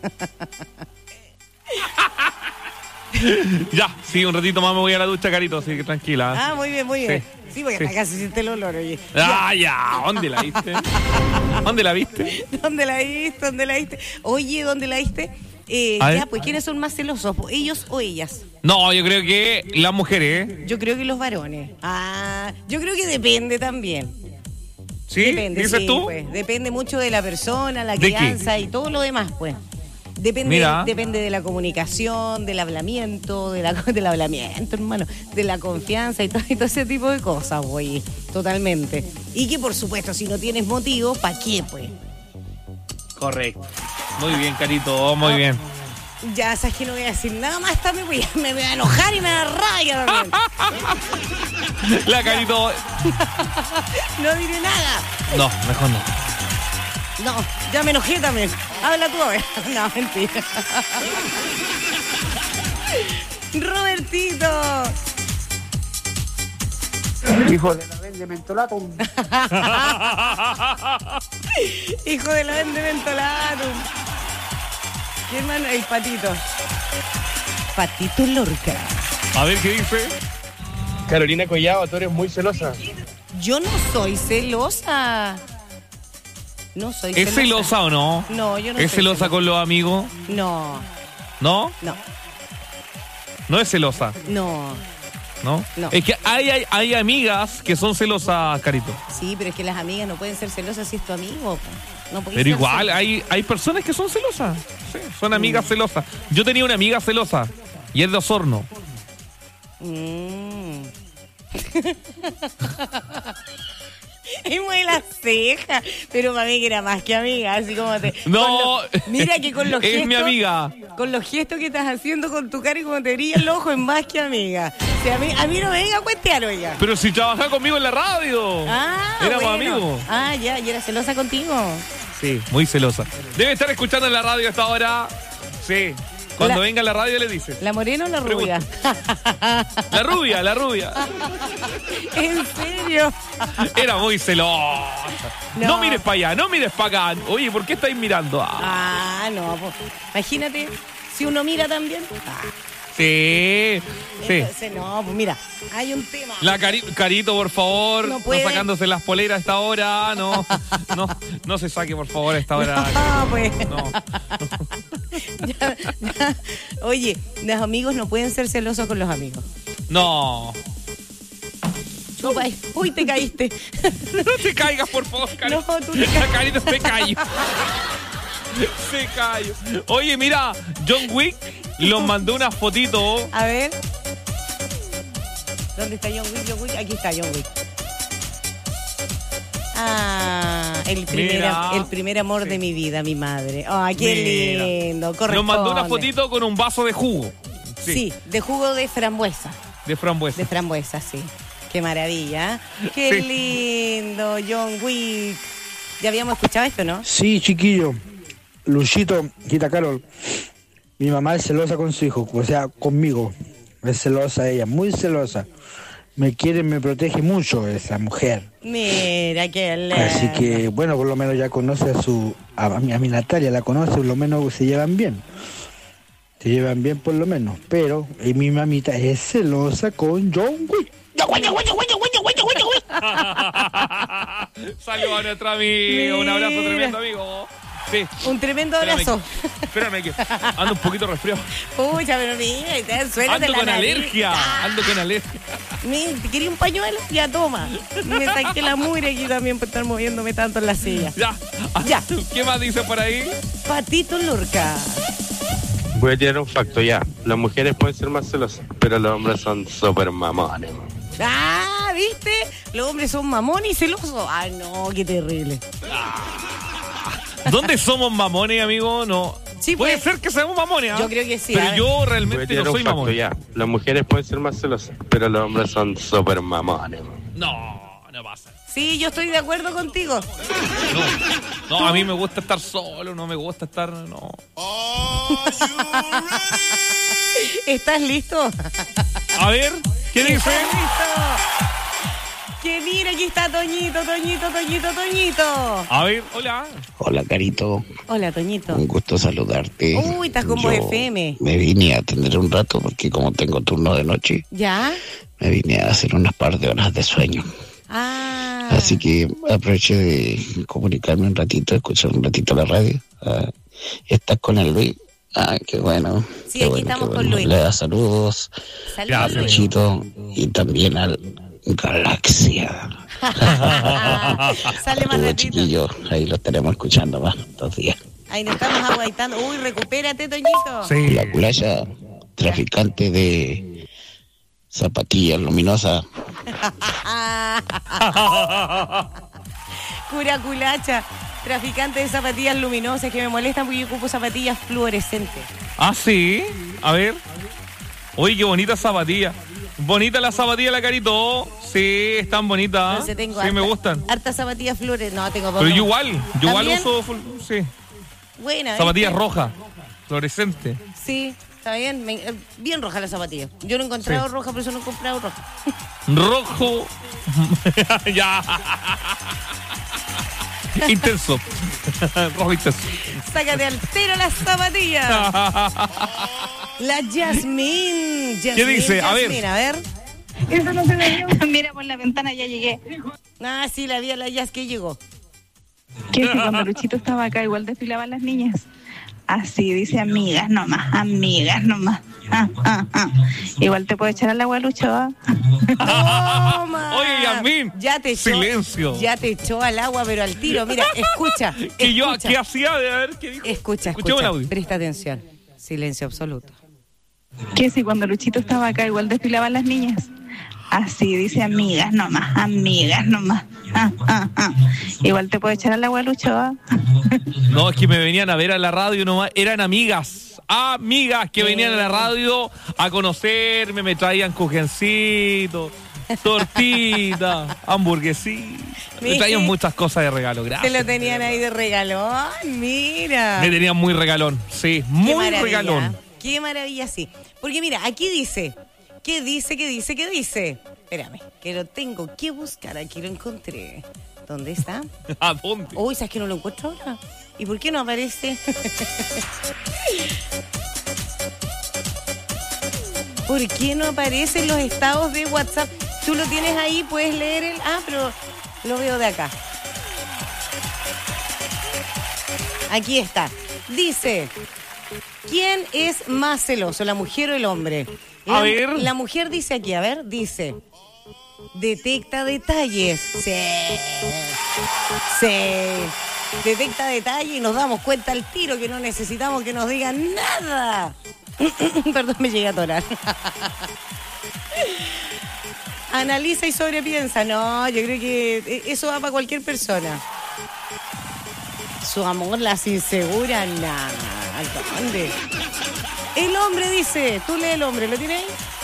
Ya, sí, un ratito más me voy a la ducha, Carito, así que tranquila.
Ah, muy bien, muy bien. Sí, porque acá se siente el olor, oye.
Ah, ya, ¿dónde la viste? ¿Dónde la viste?
¿Dónde la viste? Oye, ¿dónde la viste? Ya, pues, ¿quiénes son más celosos? ¿Ellos o ellas?
No, yo creo que las mujeres.
Yo creo que los varones. Ah, yo creo que depende también.
¿Sí?
Depende,
¿Dices
sí,
tú?
Pues, depende mucho de la persona, la
¿De
crianza
qué?
y todo lo demás, pues. Depende de la comunicación, del hablamiento, del hablamiento, hermano, de la confianza y todo ese tipo de cosas, güey. Totalmente. Y que, por supuesto, si no tienes motivo, ¿para qué, pues?
Correcto. Muy bien, Carito, muy bien.
Ya, sabes que no voy a decir nada más, me voy a enojar y me da rabia.
La Carito.
No diré nada.
No, mejor no.
No, ya me enojé también. Habla tú, a ver. No, mentira. Robertito.
Hijo de la vende mentolatum.
Hijo de la vende mentolatum. ¿Quién más? El Patito. Patito Lorca.
A ver qué dice.
Carolina Collado, tú eres muy celosa.
Yo no soy celosa. No soy celosa.
¿Es celosa o no?
No, yo no soy
¿Es celosa con los amigos?
No.
¿No?
No.
¿No es celosa?
No.
¿No?
No.
Es que hay amigas que son celosas, Carito.
Sí, pero es que las amigas no pueden ser celosas si es tu amigo. No
pero igual hay personas que son celosas. Sí, son amigas celosas. Yo tenía una amiga celosa y es de Osorno.
Es muy la ceja, pero para mí que era más que amiga, así como te...
No,
mira que con los gestos...
Es mi amiga.
Con los gestos que estás haciendo con tu cara y como te brilla el ojo, es más que amiga. O sea, a mí no me venga a cuentear, oiga.
Pero si trabajaba conmigo en la radio. Éramos amigos.
Ah, ya, ¿y era celosa contigo?
Sí, muy celosa. Debe estar escuchando en la radio hasta ahora. Sí. Cuando venga a la radio le dice.
¿La morena o la rubia?
La rubia.
¿En serio?
Era muy celosa. No mires para allá, no mires para acá. Oye, ¿por qué estáis mirando?
No. Pues, imagínate, si uno mira también.
Sí.
Entonces, no, pues mira, hay un tema.
Carito, por favor,
no
sacándose las poleras a esta hora. No se saque, por favor, a esta hora.
Pues. No. Ya. Oye, los amigos no pueden ser celosos con los amigos.
No.
Uy, te caíste.
No te caigas, por favor, Carito.
No, tú te caes.
Carito se cayó. Se cayó. Oye, mira, John Wick los mandó una fotito.
A ver. ¿Dónde está John Wick? Aquí está John Wick. El primer amor de mi vida, mi madre. Ay, qué lindo. Corresponde.
Nos mandó una fotito con un vaso de jugo.
Sí, de jugo de frambuesa.
De frambuesa.
De frambuesa, sí. Qué maravilla. Qué lindo, John Wick. ¿Ya habíamos escuchado esto, no?
Sí, chiquillo. Luchito, Quita Carol. Mi mamá es celosa con su hijo, o sea, conmigo. Es celosa ella, muy celosa. Me quiere, me protege mucho esa mujer.
Mira, qué lindo.
Así que, bueno, por lo menos ya conoce a mi Natalia, la conoce, por lo menos se llevan bien. Se llevan bien por lo menos. Pero mi mamita es celosa con John Wick.
Saludos a nuestro amigo. Un abrazo tremendo, amigo. Sí.
Un tremendo abrazo.
Espérame que ando un poquito resfriado.
Pucha, pero mira, suéltate
ando
la
con
nariz.
alergia. Ando con alergia.
¿Te quería un pañuelo? Ya, toma. Me saqué la mugre aquí también por estar moviéndome tanto en la silla.
Ya. ¿Qué más dice por ahí?
Patito Lorca.
Voy a tirar un facto ya. Las mujeres pueden ser más celosas, pero los hombres son súper mamones.
¿Viste? Los hombres son mamones y celosos. Ay, no, qué terrible.
¿Dónde somos mamones, amigo? No.
Sí,
puede ser que seamos mamones.
Yo creo que sí.
Pero yo realmente no soy mamón.
Ya. Las mujeres pueden ser más celosas, pero los hombres son súper mamones.
No pasa.
Sí, yo estoy de acuerdo contigo.
No, a mí me gusta estar solo, no me gusta estar... No.
¿Estás listo?
A ver, ¿qué dice?
¿Estás listo? Que mira, aquí está Toñito.
A ver, hola.
Hola, Carito.
Hola, Toñito.
Un gusto saludarte.
Uy, estás con Voz FM.
Me vine a atender un rato porque como tengo turno de noche.
¿Ya?
Me vine a hacer unas par de horas de sueño. Así que aproveché de comunicarme un ratito, escuchar un ratito la radio. ¿Estás con el Luis? Qué bueno.
Sí,
qué
aquí
bueno,
estamos con Luis.
Le da saludos.
Saludos,
Luchito, y también al Galaxia.
Sale más ratito.
Chiquillos, ahí lo estaremos escuchando más 2 días.
Ahí nos estamos aguaitando. Uy, recupérate, Toñito.
Sí. La Culaya, traficante de zapatillas luminosas.
Cura Culacha. traficante de zapatillas luminosas que me molestan porque yo ocupo zapatillas fluorescentes.
Ah, sí. A ver. Oye, qué bonita zapatilla. Bonita la zapatilla, la Carito. Sí, están bonitas.
No sé, tengo
me gustan.
Hartas zapatillas fluorescentes. No, tengo poco.
Pero yo igual uso. Sí.
Buena.
Zapatillas rojas, fluorescente.
Sí, está bien. Bien roja la zapatilla. Yo no he encontrado roja, por eso no he comprado roja.
Rojo. Ya. Intenso. Rojo intenso.
Sácate al tiro las zapatillas. La Yasmín.
¿Qué dice?
Yasmín, a ver.
Eso no se me dio. Mira, por la ventana ya llegué.
Ah, sí, la vi a la Yas que llegó.
Que si cuando Luchito estaba acá igual desfilaban las niñas. Así dice, amigas nomás. Igual te puedo echar al agua, Lucho.
Toma.
Oye, Yasmín.
Ya te echó,
silencio.
Ya te echó al agua, pero al tiro. Mira, escucha.
¿Y yo qué hacía? A ver, ¿qué dijo?
Escucha. Presta atención. Silencio absoluto.
Que si cuando Luchito estaba acá igual desfilaban las niñas. Así dice, amigas nomás. Igual te puedo echar al agua, Lucho.
No, es que me venían a ver a la radio nomás. Eran amigas que venían a la radio a conocerme, me traían cojencitos, tortitas, hamburguesitas. Me traían muchas cosas de regalo, gracias.
Te lo tenían ahí de regalón, mira.
Me tenían muy regalón, sí, muy regalón.
Qué maravilla, sí. Porque mira, aquí dice... ¿Qué dice? Espérame, que lo tengo que buscar. Aquí lo encontré. ¿Dónde está?
¿A dónde?
Uy, ¿sabes que no lo encuentro ahora? ¿Y por qué no aparece? ¿Por qué no aparecen los estados de WhatsApp? Tú lo tienes ahí, puedes leer el... Ah, pero lo veo de acá. Aquí está. Dice, ¿quién es más celoso, la mujer o el hombre?
A ver.
La mujer dice aquí, a ver, dice, detecta detalles. Sí. Detecta detalles y nos damos cuenta al tiro que no necesitamos que nos digan nada. Perdón, me llegué a atorar. Analiza y sobrepiensa. No, yo creo que eso va para cualquier persona. Su amor las insegura, nada. ¿Dónde? El hombre dice, tú lee el hombre, ¿lo tienes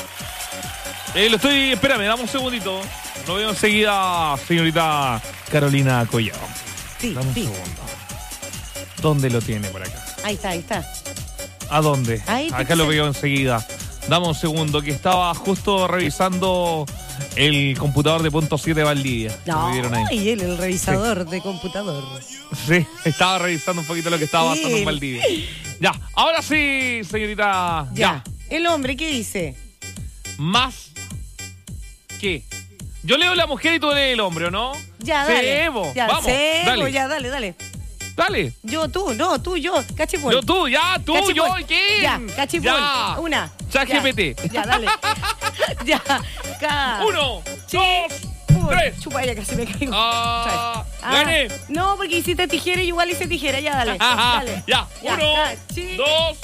ahí?
Lo estoy, espérame, dame un segundito. Lo veo enseguida, señorita Carolina Collado.
Sí,
dame un segundo. ¿Dónde lo tiene por acá?
Ahí está.
¿A dónde?
Ahí
acá lo veo enseguida. Dame un segundo, que estaba justo revisando el computador de Punto 7 Valdivia.
No, y él, el revisador de computador.
Sí, estaba revisando un poquito lo que estaba pasando en Valdivia. Ya, ahora sí, señorita. Ya.
El hombre, ¿qué dice?
Más que. Yo leo la mujer y tú lees el hombre, ¿o no?
Ya, dale.
Sebo.
Ya,
vamos,
Sebo,
dale. Dale.
Yo, tú, cachipol.
Yo, tú, ya, tú,
cachipol.
yo, ¿quién?
Ya, cachipol.
Ya.
Una.
ChatGPT.
Ya, dale. Ya.
1, 2, 3.
Chupa, ya casi me caigo.
Gané.
No, porque hiciste tijera y igual hice tijera. Ya, dale. Dale.
Ya. 1, 2.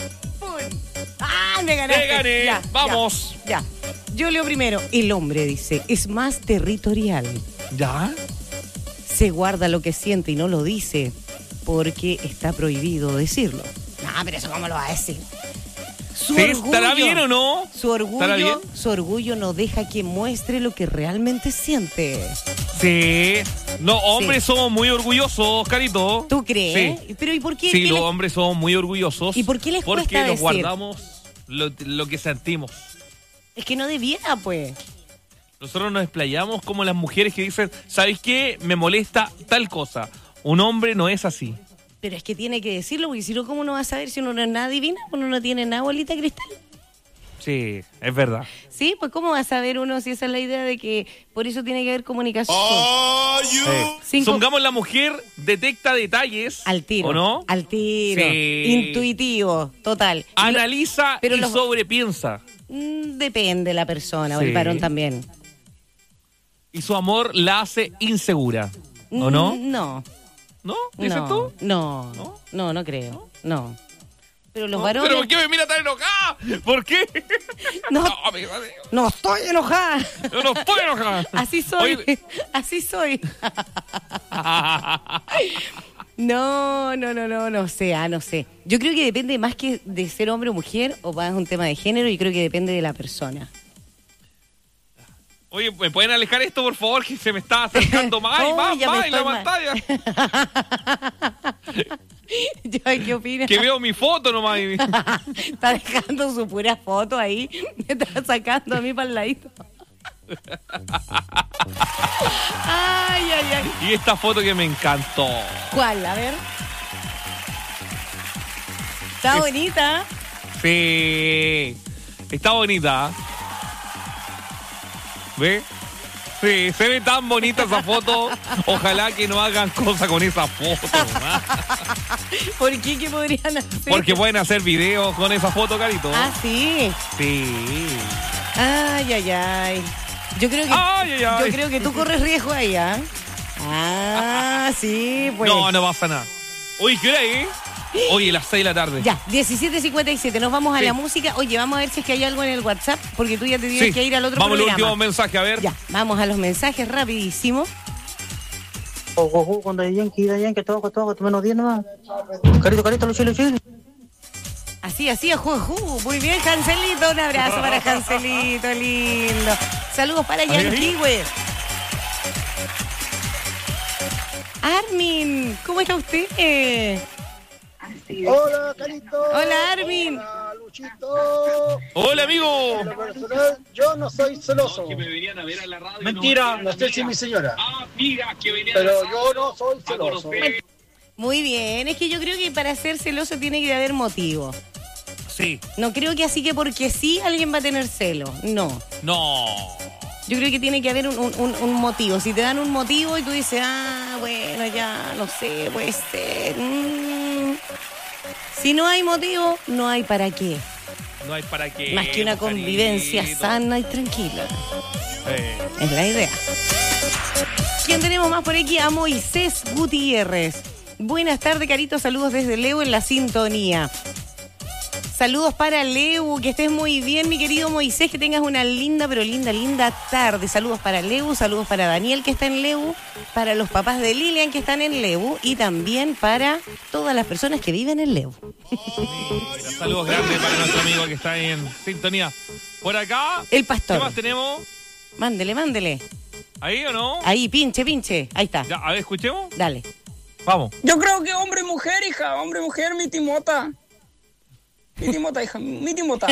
Me ganaste.
Te gané.
Ya,
vamos.
Ya. Yo leo primero. El hombre dice, es más territorial.
¿Ya?
Se guarda lo que siente y no lo dice porque está prohibido decirlo. No, pero eso cómo lo va a decir.
¿Estará bien o no?
Su orgullo no deja que muestre lo que realmente siente.
Sí. Los hombres somos muy orgullosos, Carito.
¿Tú crees?
Sí.
Pero ¿y por qué?
Sí, los hombres somos muy orgullosos.
¿Y por qué les cuesta
decir? Porque nos guardamos lo que sentimos.
Es que no debiera, pues.
Nosotros nos explayamos como las mujeres que dicen, ¿sabes qué? Me molesta tal cosa. Un hombre no es así.
Pero es que tiene que decirlo, porque si no, ¿cómo no va a saber si uno no es nada divina? Uno no tiene nada bolita de cristal.
Sí, es verdad.
Sí, pues ¿cómo va a saber uno si esa es la idea de que por eso tiene que haber comunicación?
Supongamos la mujer detecta detalles.
Al tiro.
¿O no?
Al tiro.
Sí.
Intuitivo, total.
Analiza y sobrepiensa.
Depende la persona, o el varón también.
Y su amor la hace insegura, ¿o no?
No.
¿No? ¿Dices tú?
No creo. No. Pero los varones...
¿Pero por qué me mira tan enojada? ¿Por qué?
No estoy enojada.
Yo no estoy enojada.
Así soy. Así soy. No sé. Yo creo que depende más que de ser hombre o mujer, o más un tema de género, y creo que depende de la persona.
Oye, ¿me pueden alejar esto, por favor? Que se me está acercando más y más en la pantalla.
¿Qué opinas?
Que veo mi foto nomás.
Está dejando su pura foto ahí. Me está sacando a mí para el ladito. Ay.
Y esta foto que me encantó.
¿Cuál? A ver. Está bonita.
Sí. Está bonita. ¿Ve? Sí, se ve tan bonita esa foto. Ojalá que no hagan cosas con esa foto.
¿Por qué? ¿Qué podrían hacer?
Porque pueden hacer videos con esa foto, Carito.
Ah, sí.
Sí.
Ay. Yo creo que tú corres riesgo ahí, ¿ah? Ah, sí, pues.
No pasa nada. Uy, ¿qué hora es? Oye, las 6 de la tarde.
Ya, 17:57. Nos vamos a la música. Oye, vamos a ver si es que hay algo en el WhatsApp, porque tú ya te tienes que ir al otro programa.
Vamos al último mensaje, a ver.
Ya, vamos a los mensajes rapidísimo.
Cuando hay Yankee, todo, menos 10 nomás. Carito, los chiles.
Así, juju. Muy bien, Cancelito. Un abrazo para Cancelito, lindo. Saludos para Yankee, güey. Armin, ¿cómo está usted?
Hola, Carito.
Hola, Armin.
Hola, Luchito.
Hola, amigo.
En lo personal, yo no soy celoso.
Que me venían a ver a la radio.
Mentira, no sé si mi señora.
Mira, que venía.
Pero yo no soy celoso.
Muy bien, es que yo creo que para ser celoso tiene que haber motivo.
Sí.
No creo que así que porque sí alguien va a tener celo. No. Yo creo que tiene que haber un motivo. Si te dan un motivo y tú dices, bueno, ya, no sé, puede ser. Si no hay motivo, no hay para qué.
No hay para qué.
Más que una convivencia sana y tranquila. Es la idea. ¿Quién tenemos más por aquí? A Moisés Gutiérrez. Buenas tardes, Carito. Saludos desde Leo en la sintonía. Saludos para Leu, que estés muy bien, mi querido Moisés, que tengas una linda, pero linda tarde. Saludos para Leu, saludos para Daniel, que está en Leu, para los papás de Lilian, que están en Leu, y también para todas las personas que viven en Leu.
Mira, saludos grandes para nuestro amigo que está en sintonía. Por acá,
el pastor.
¿Qué más tenemos?
Mándele.
¿Ahí o no?
Ahí, pinche. Ahí está.
Ya, a ver, escuchemos.
Dale.
Vamos.
Yo creo que hombre y mujer, hija. Hombre y mujer, mi timota. Mi timota, hija. Mi timota.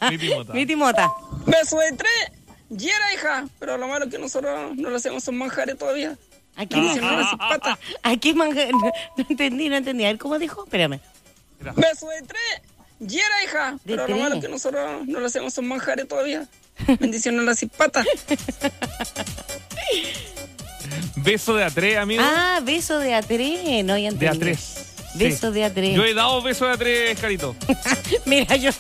Beso de 3. Yera, hija. Pero lo malo es que nosotros no lo hacemos son manjares todavía.
Aquí es manjar. No entendí. A ver, ¿cómo dijo? Espérame.
Beso de 3. Yera, hija. Pero lo malo es que nosotros no lo hacemos son manjares todavía. Bendiciones a la cipata.
Beso de A3, amigo.
Beso de A3. No, ya entendí.
De A3.
Beso de A3.
Yo he dado beso de A3, Carito.
Mira, yo